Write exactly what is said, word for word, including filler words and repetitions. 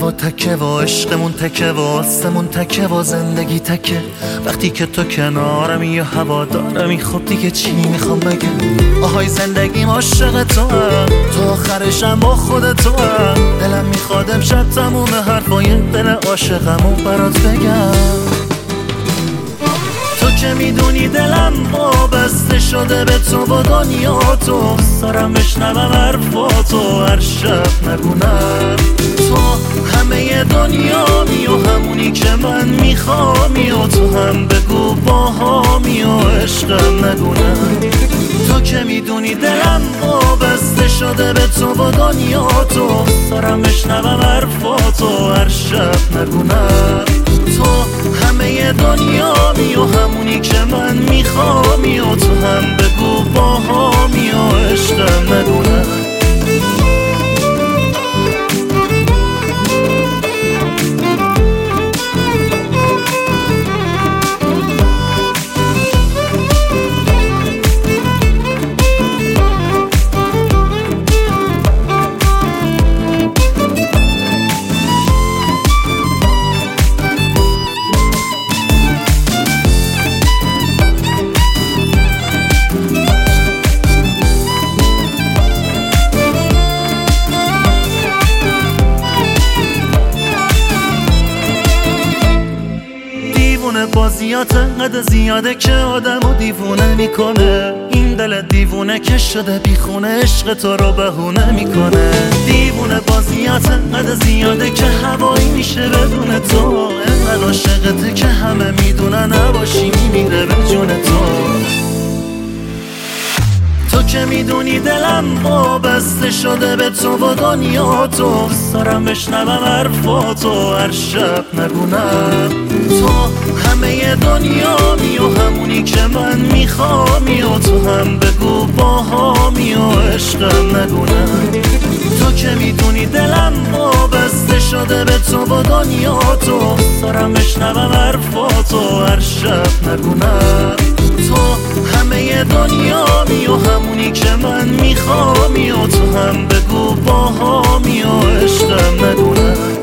و تکه و عشقمون تکه و آسمون تکه و زندگی تکه. وقتی که تو کنارمی یا هوا دارمی خب دیگه چی میخوام بگم؟ آهای زندگیم عاشق تو هم، تو آخرشم با خود تو هم. دلم میخواد امشب تموم حرفای دل عاشقمو برات بگم. تو که میدونی دلم وابسته شده به تو و دنیا تو، سارم بشنوم حرفاتو هر شب نگونم. تو همه دنیا می و همونی که من میخوامی و تو هم بگو باهامی و عشقم نگونم. تو که میدونی دلم وابسته شده به تو و دنیا تو، سارم بشنوم حرفاتو هر شب نگونم. تو همه دنیا می و همونی که من میخوامی و تو هم بگو باهامی و عشقم نگونم. بازیات قد زیاده که آدمو دیوونه میکنه. این دل دیوونه که شده بیخونه عشق تو رو بهونه میکنه. دیوونه بازیات قد زیاده که هوایی میشه بدون تو. انقدر عاشقته که همه میدونن نباشی میمیره به جون تو. تو که میدونی دلم وابسته شده به تو و دنیا تو، سارم بشنوم حرفاتو هر شب نگونم. تو همه دنیا می و همونی که من میخوامی و تو هم بگو باهامی و عشقم نگونم. تو که میدونی دلم وابسته شده به تو و دنیا تو، سارم بشنوم حرفاتو هر شب نگونم. تو همه دنیا می و همونی که من میخوامی و تو هم بگو باهامی و عشقم نگونم.